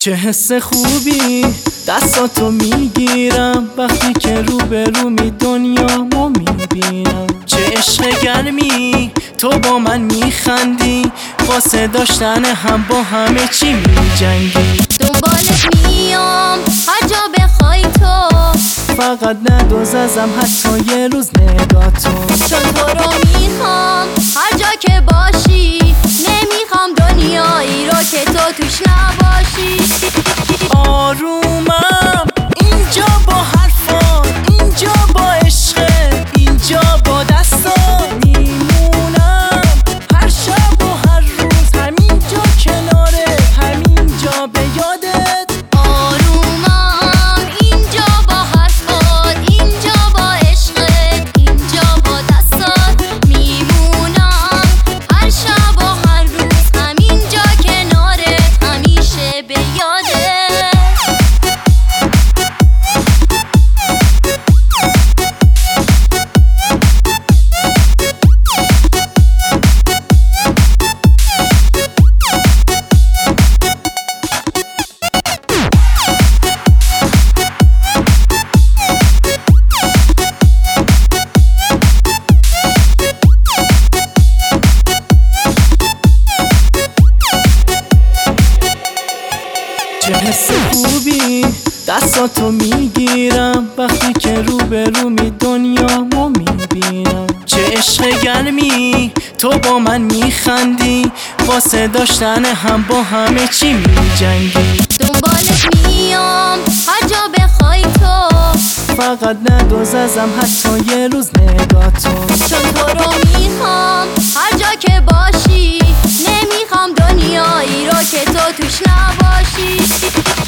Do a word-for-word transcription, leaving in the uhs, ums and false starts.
چه حس خوبی دستاتو میگیرم وقتی که رو به رو می دنیامو میبینم. چه عشق گرمی تو با من میخندی، واسه داشتن هم با همه چی میجنگی. دنبالت میام هر جا بخوای تو، فقط ندوز ازم حتی یه روز نگاهتو. چون تو رو میخوام هر جا که باشی، نمیخوام دنیایی رو که تو توش نباشی. آرومم اینجا با حرفات، اینجا با عشق، اینجا با دستات میمونم هر شب و هر روز، همینجا کنارت، همینجا به یادت. آرومم اینجا با حرفات، اینجا با عشقت، اینجا با دستات میمونم هر شب و هر روز، همینجا کنارت، همیشه به یادت. چه حس خوبی دستاتو میگیرم وقتی که رو به رو می دنیامو میبینم. چه عشق گرمی تو با من میخندی، واسه داشتن هم با همه چی میجنگی. دنبالت میام هر جا بخوای تو، فقط ندوز ازم حتی یه روز نگاهتو. چون تو رو میخوام هر جا که باشی، نمیخوام دنیایی رو که تو توش نباشی.